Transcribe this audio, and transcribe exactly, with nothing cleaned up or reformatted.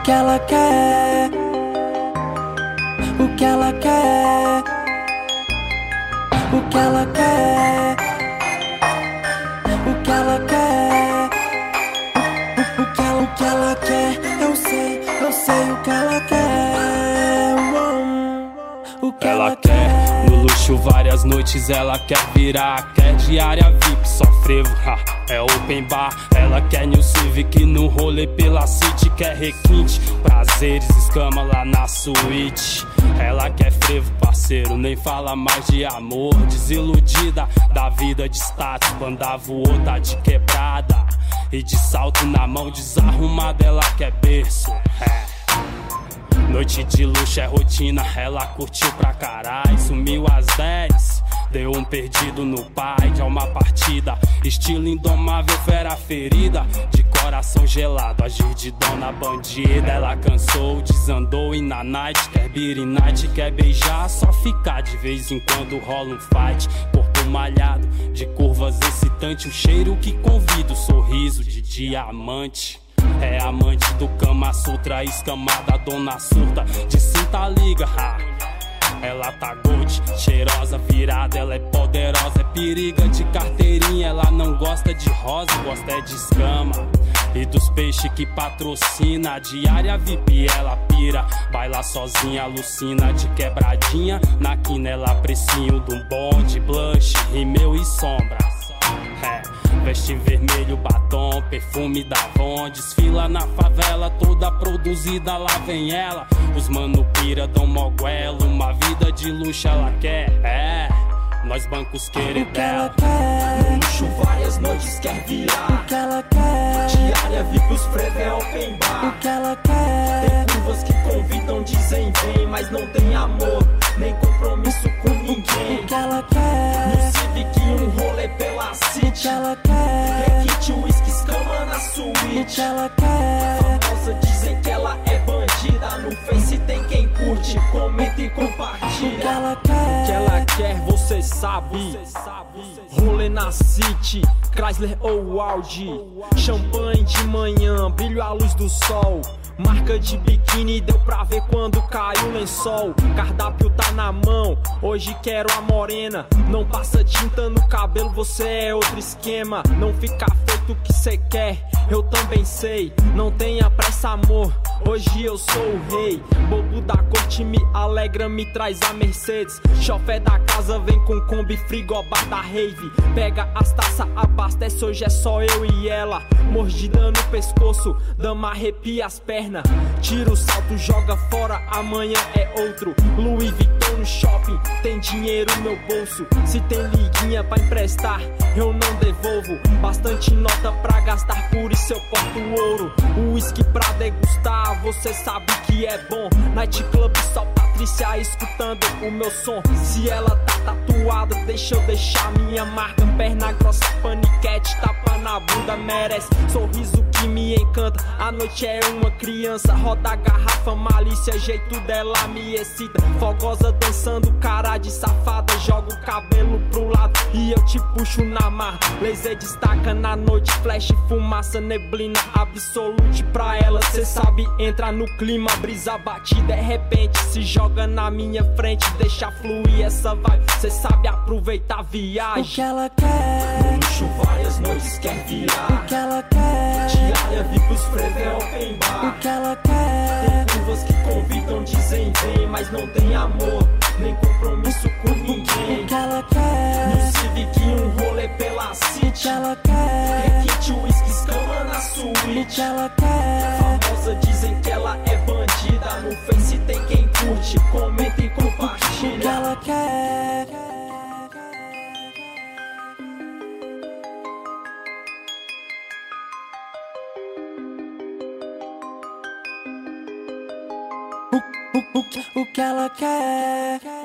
que ela quer, o que ela quer, o que ela quer, o que ela quer, o, o, o, que, ela, o que ela quer, eu sei, eu sei o que ela quer, o que ela, ela quer. No luxo várias noites ela quer virar, quer diária V I P, só frevo, ha, é open bar. Ela quer New Civic no rolê pela city, quer requinte, prazeres, escama lá na suíte. Ela quer frevo, parceiro, nem fala mais de amor. Desiludida da vida de status, banda voou, tá de quebrada e de salto na mão, desarrumada, ela quer berço, é. Noite de luxo é rotina, ela curtiu pra caralho. Sumiu às dez, deu um perdido no pai. De alma partida, estilo indomável, fera ferida, de coração gelado, agir de dona bandida. Ela cansou, desandou e na night quer beer night, quer beijar, só ficar. De vez em quando rola um fight, corpo malhado, de curvas excitante, um cheiro que convida, o sorriso de diamante. É amante do Kama Sutra, escamada, dona surta, de cinta liga, ha. Ela tá gold, cheirosa, virada, ela é poderosa, é periga de carteirinha. Ela não gosta de rosa, gosta é de escama e dos peixes que patrocina. Diária V I P, ela pira, baila sozinha, alucina, de quebradinha. Na quina ela precinho de um bonde, blush, rímel e sombra, é. Veste vermelho, batom, perfume da Avon. Desfila na favela, toda produzida, lá vem ela. Os mano pira, dão moguelo, uma vida de luxo ela quer, é. Nós bancos querer dela. No luxo várias noites quer virar, o que ela quer, diária V I P, os frevo é open bar. o que ela quer, tem curvas que convidam, dizem vem, mas não tem amor, nem compromisso com ninguém. o que ela quer, no Civic um rolê pela city, o que ela quer, requinte, whisky, escama na o suíte. que ela quer, famosa dizem que ela é bandida, no Face tem quem curte, comenta e compartilha. o que ela quer, o que ela quer, você sabe, rolê na city, Chrysler ou Audi, champanhe de manhã, brilho à luz do sol, marca de biquíni, deu pra ver quando caiu o lençol. Cardápio tá na mão, hoje quero a morena. Não passa tinta no cabelo, você é outro esquema. Não fica feito o que cê quer, eu também sei. Não tenha pressa, amor, hoje eu sou o rei. Bobo da corte me alegra, me traz a Mercedes. Chofé da casa vem com Kombi, frigobar da rave. Pega as taças, abastece, hoje é só eu e ela. Mordida no pescoço, dama arrepia as pernas. Tira o salto, joga fora, amanhã é outro. Louis Vuitton no shopping, tem dinheiro no meu bolso. Se tem liguinha pra emprestar, eu não devolvo. Bastante nota pra gastar, por isso eu porto ouro. O whisky pra degustar, você sabe que é bom. Night Club, só Patrícia escutando o meu som. Se ela tá tatuada, deixa eu deixar minha marca. Perna grossa, paniquete, tapa na bunda, merece. Sorriso que me encanta, a noite é uma criança. Roda a garrafa, malícia, jeito dela me excita. Fogosa dançando, cara de safada. Joga o cabelo pro lado e eu te puxo na marra. Laser destaca na noite, flash, fumaça, neblina absolute pra ela. Cê sabe, entra no clima, brisa bate de repente, se joga na minha frente, deixa fluir essa vibe. Cê sabe aproveitar a viagem. o que ela quer, no luxo várias noites quer virar, o que ela quer, diária V I P, os frevo é open bar. o que ela quer, tem curvas que convidam, dizem vem, mas não tem amor, nem compromisso com ninguém. o que ela quer, no Civic um rolê pela o city, que ela quer, requinte, whisky, escama na o suíte. que ela quer, famosa dizem que ela é bandida, no Face tem quem curte, comenta e o que compartilha. ela quer, o, o, o, o que ela quer.